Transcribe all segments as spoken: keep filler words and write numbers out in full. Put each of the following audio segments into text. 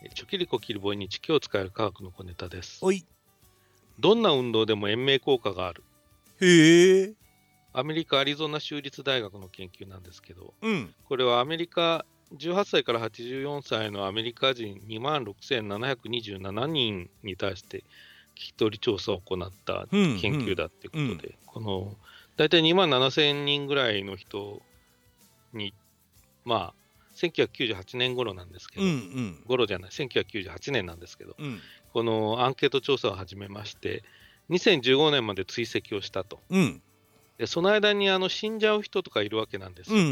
チョキリコキリボイに地球を使える科学の小ネタです。 おい。 どんな運動でも延命効果がある。 へえ。 アメリカアリゾナ州立大学の研究なんですけど、 うん。 これはアメリカじゅうはっさいからはちじゅうよんさいのアメリカ人にまんろくせんななひゃくにじゅうななにんに対して聞き取り調査を行った研究だっていうことで、うんうん、この大体にまんななせんにんぐらいの人に、まあせんきゅうひゃくきゅうじゅうはちねん頃なんですけど、うんうん、頃じゃないせんきゅうひゃくきゅうじゅうはちねんなんですけど、うん、このアンケート調査を始めましてにせんじゅうごねんまで追跡をしたと、うん、でその間にあの死んじゃう人とかいるわけなんですよ、うんうんうん、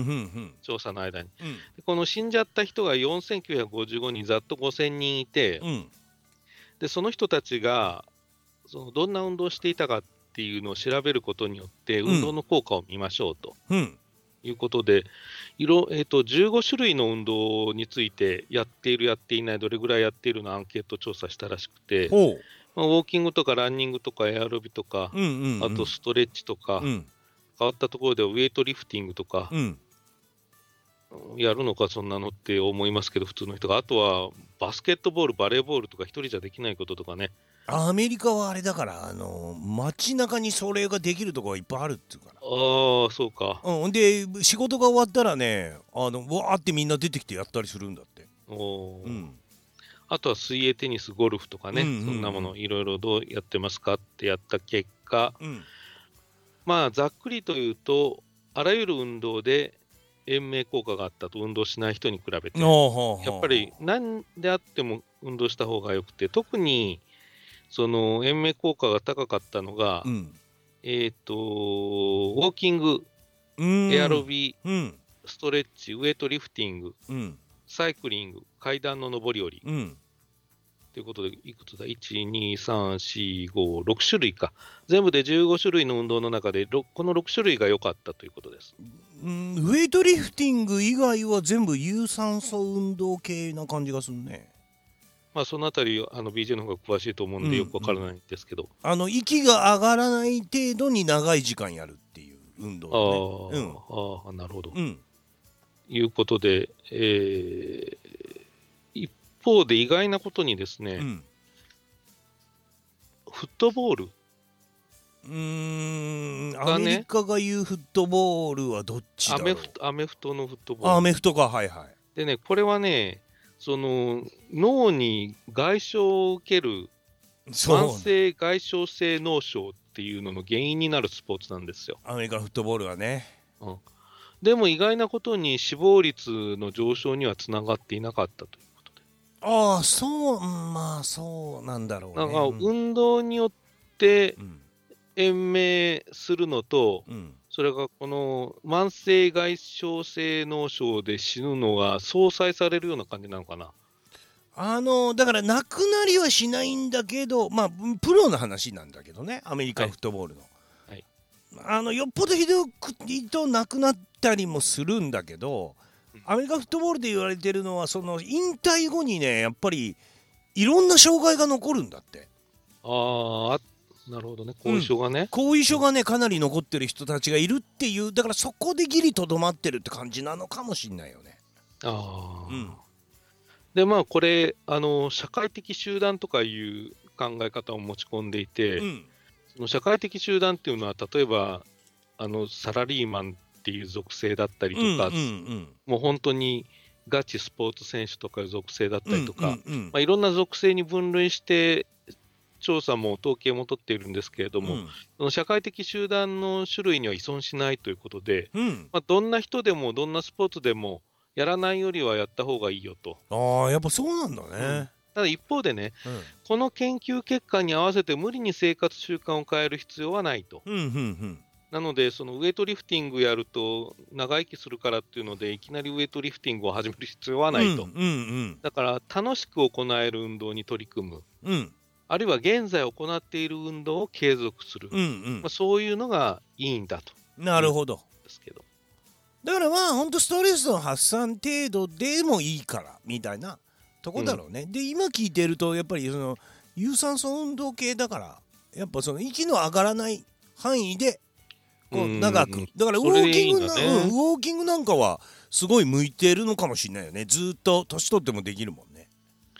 調査の間に、うん、でこの死んじゃった人がよんせんきゅうひゃくごじゅうごにんざっとごせんにんいて、うん、でその人たちがそのどんな運動をしていたかっていうのを調べることによって運動の効果を見ましょうと、うん、いうことで色、えーと、じゅうごしゅるいの運動についてやっているやっていないどれぐらいやっているのアンケート調査したらしくて、まあ、ウォーキングとかランニングとかエアロビとか、うんうんうん、あとストレッチとか、うん、変わったところではウェイトリフティングとか、うん、やるのかそんなのって思いますけど普通の人が、あとはバスケットボールバレーボールとか一人じゃできないこととかね。 アメリカはあれだからあの街中にそれができるところがいっぱいあるっていうから。 ああそうか、 うん、で仕事が終わったらねあのわーってみんな出てきてやったりするんだって。お、 うん、あとは水泳テニスゴルフとかね、うんうんうん、そんなものいろいろどうやってますかってやった結果、うん、まあざっくりというとあらゆる運動で延命効果があったと、運動しない人に比べてやっぱり何であっても運動した方がよくて、特にその延命効果が高かったのが、うん、えっ、ー、とウォーキング、エアロビ、うん、ストレッチ、ウェイトリフティング、うん、サイクリング、階段の上り下り、うん、ということでいくつだ いち、に、さん、よん、ご、ろくしゅるいか、全部でじゅうごしゅるいの運動の中でこのろくしゅるいが良かったということです。 うん、ウェイトリフティング以外は全部有酸素運動系な感じがするね。 まあそのあたりあの ビージェー の方が詳しいと思うんでよくわからないんですけど、 うんうん、あの息が上がらない程度に長い時間やるっていう運動ね。あ、うん、あなるほど、うん、いうことで、えー、一方で意外なことにですね、うん、フットボール、 うーん、ね、アメリカが言うフットボールはどっちだろう。アメフト、 アメフトのフットボール。 アメフトか、はいはい。 でね、これはね、その脳に外傷を受ける慢性外傷性脳症っていうのの原因になるスポーツなんですよ。 アメリカフットボールはね。 うん、でも意外なことに死亡率の上昇にはつながっていなかったということで。 ああ、そう、まあそうなんだろうね。 なんか運動によって延命するのと、うん、それがこの慢性外傷性脳症で死ぬのが相殺されるような感じなのかな。 あのだから亡くなりはしないんだけど、まあプロの話なんだけどね、アメリカフットボールの、はいはい、あのよっぽどひどくと亡くなったりもするんだけど、うん、アメリカフットボールで言われてるのはその引退後にねやっぱりいろんな障害が残るんだって。 ああなるほどね、後遺症がね、うん、 後遺症がねかなり残ってる人たちがいるっていう、だからそこでギリとどまってるって感じなのかもしんないよね。 ああ、うん、でまあこれあの社会的集団とかいう考え方を持ち込んでいて、うん、その社会的集団っていうのは例えばあのサラリーマンっていう属性だったりとか、うんうんうん、もう本当にガチスポーツ選手とかいう属性だったりとか、うんうんうん、まあ、いろんな属性に分類して調査も統計も取っているんですけれども、うん、その社会的集団の種類には依存しないということで、うん、まあ、どんな人でもどんなスポーツでもやらないよりはやった方がいいよと。 ああやっぱそうなんだね、うん、 ただ一方でね、うん、この研究結果に合わせて無理に生活習慣を変える必要はないと、うんうんうん、なのでそのウェイトリフティングやると長生きするからっていうのでいきなりウェイトリフティングを始める必要はないと、うんうんうん、だから楽しく行える運動に取り組む、うん、あるいは現在行っている運動を継続する、うんうんまあ、そういうのがいいんだと。 なるほど。 ですけど、 だからまあ本当ストレスの発散程度でもいいからみたいなとこだろうね、うん、で今聞いてるとやっぱりその有酸素運動系だからやっぱその息の上がらない範囲でこう長く、だからウォーキングな、ねうん、ウォーキングなんかはすごい向いてるのかもしれないよね。ずっと年取ってもできるもんね。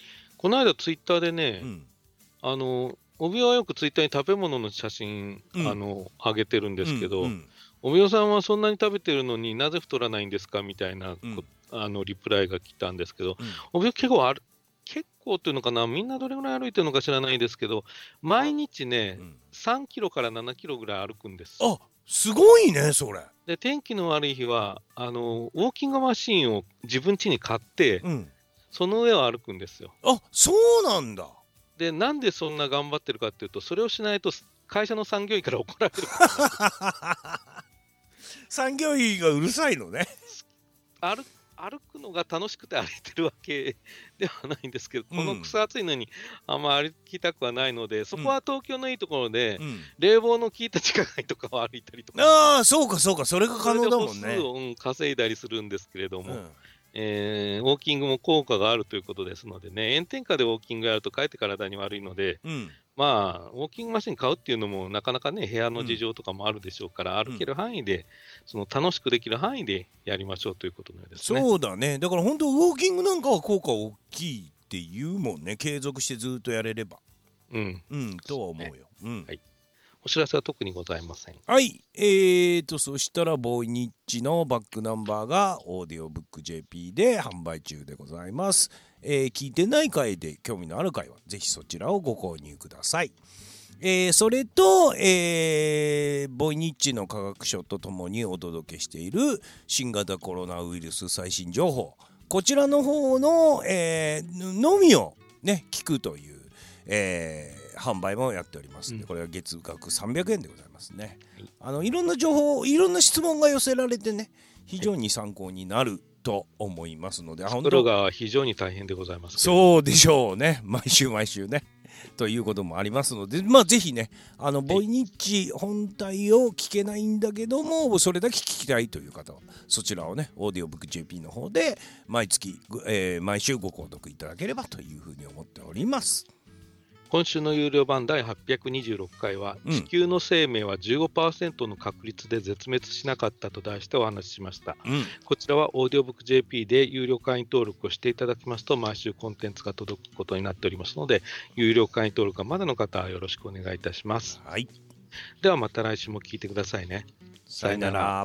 この間ツイッターでね、 うん、 あの帯はよくツイッターに食べ物の写真、うん、あの上げてるんですけど、うんうん、帯尾さんはそんなに食べてるのになぜ太らないんですかみたいな、うん、あのリプライが来たんですけど、うん、帯尾結構ある結構っていうのかな、みんなどれぐらい歩いてるのか知らないですけど、毎日ね、うん、さんキロからななキロぐらい歩くんです。 あ、すごいねそれ。 で天気の悪い日はあのウォーキングマシーンを自分家に買って、うん、その上を歩くんですよ。 あ、そうなんだ。 でなんでそんな頑張ってるかっていうと、それをしないと会社の産業医から怒られるから産業医がうるさいのね歩歩くのが楽しくて歩いてるわけではないんですけど、うん、この草暑いのにあんま歩きたくはないので、そこは東京のいいところで、うん、冷房の効いた地下街とかを歩いたりとか、 ああそうかそうか、それが可能だもんね。 それで歩数を、うん、稼いだりするんですけれども、うん、えー、ウォーキングも効果があるということですのでね、炎天下でウォーキングやるとかえって体に悪いので、うん、まあウォーキングマシン買うっていうのもなかなかね、部屋の事情とかもあるでしょうから、うん、歩ける範囲で、その楽しくできる範囲でやりましょうということのようですね。 そうだね。だから本当ウォーキングなんかは効果大きいっていうもんね。継続してずっとやれれば。うん、うん、とは思うよ。う、ね、うん、 はい。お知らせは特にございません。 はい、えーとそしたらボーイニッチのバックナンバーがオーディオブック ジェーピー で販売中でございます。えー、聞いてない回で興味のある回はぜひそちらをご購入ください。えー、それと、えー、ボイニッチの科学書とともにお届けしている新型コロナウイルス最新情報、こちらの方の、えー、のみをね聞くという、えー、販売もやっておりますので、うん、これは月額さんびゃくえんでございますね。あのいろんな情報、いろんな質問が寄せられてね、非常に参考になると思いますので、 作るが非常に大変でございます。 そうでしょうね、毎週毎週ねということもありますので、まあぜひね、あのボイニッチ本体を聞けないんだけどもそれだけ聞きたいという方はそちらをねオーディオブック ジェーピー の方で毎月、えー、毎週ご購読いただければというふうに思っております。 今週の有料版だいはっぴゃくにじゅうろっかいは、うん、地球の生命は じゅうごパーセント の確率で絶滅しなかったと題してお話ししました、うん、こちらはオーディオブック ジェーピー で有料会員登録をしていただきますと毎週コンテンツが届くことになっておりますので、有料会員登録がまだの方はよろしくお願いいたします。 はい、 ではまた来週も聞いてくださいね。 さよなら。